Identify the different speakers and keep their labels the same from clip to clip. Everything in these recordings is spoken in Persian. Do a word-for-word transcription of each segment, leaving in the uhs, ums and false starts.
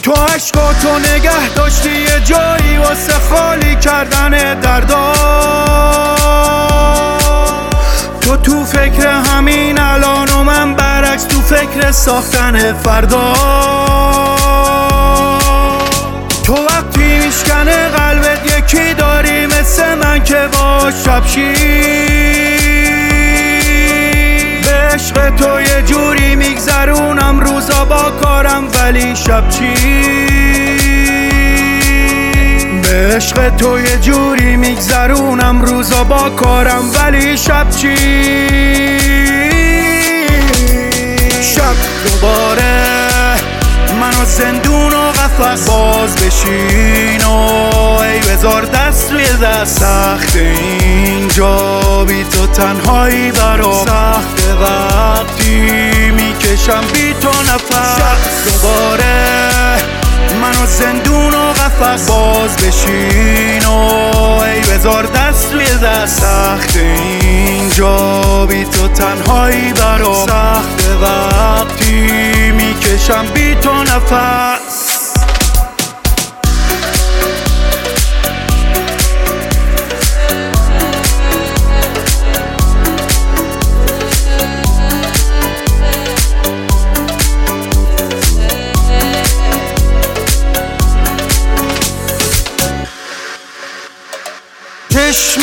Speaker 1: تو عشقاتو نگه داشتی یه جایی واسه خالی کردن دردا. تو تو فکر همین الان و من برعکس تو فکر ساختن فردا. تو وقتی میشکنه قلبت یکی داری مثل من که با شبشی. به عشق تو یه جوری میگذرونم روزا با کارم ولی شب چی. به عشق تو یه جوری میگذرونم روزا با کارم ولی شب چی. شب دوباره منو زندون و قفس باز بشین و ای بذار دست روی دست. سخت اینجا بی تو تنهایی برام سخته وقتی میکشم بی تو نفس. شب دوباره منو زندون و قفس باز بشین و ای بذار دست روی دست. سخت اینجا بی تو تنهایی برام سخته وقتی میکشم بی تو نفس. چشم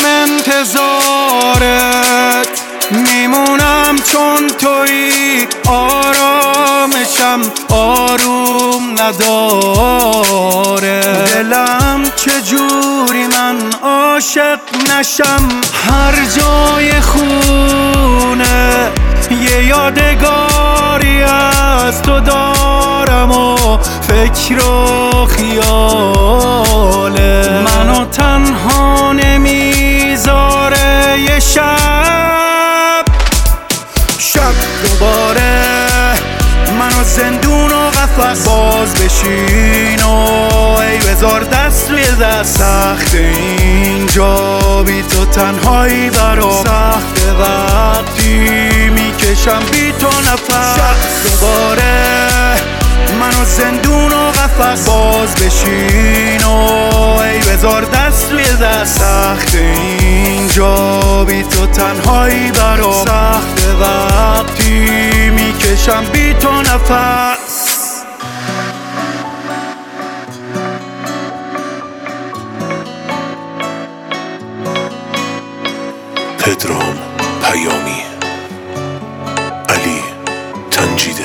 Speaker 1: انتظارت میمونم چون تویی آرامشم آروم نداره. دلم چجوری من عاشق نشم هر جای خونه یه یادگاری از تو دارم و فکر و خیاله. منو تنها نمیذاره یه شب. شب دوباره منو زندون و قفس باز بشین و ای بذار دست روی دست. سخت اینجا بی تو تنهایی برام سخته وقتی میکشم بی تو نفس. شب دوباره منو زندون و قفس باز بشین و ای بذار دست روی دست. سخت اینجا بی تو تنهایی برام سخته وقتی میکشم بی تو نفس.
Speaker 2: پدرام پیامی، علی تنجیده.